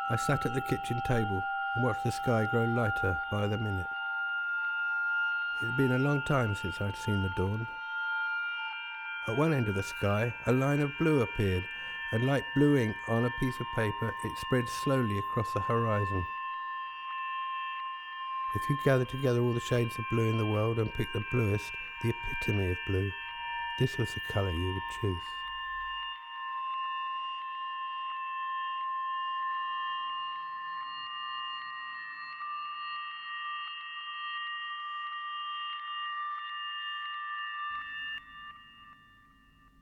I sat at the kitchen table and watched the sky grow lighter by the minute. It had been a long time since I'd seen the dawn. At one end of the sky, a line of blue appeared, and like blue ink on a piece of paper, it spread slowly across the horizon. If you gather together all the shades of blue in the world and pick the bluest, the epitome of blue, this was the colour you would choose.